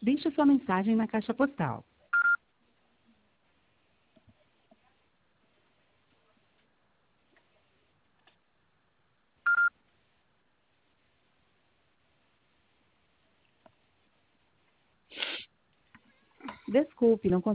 Deixe sua mensagem na caixa postal. Desculpe, não consegui.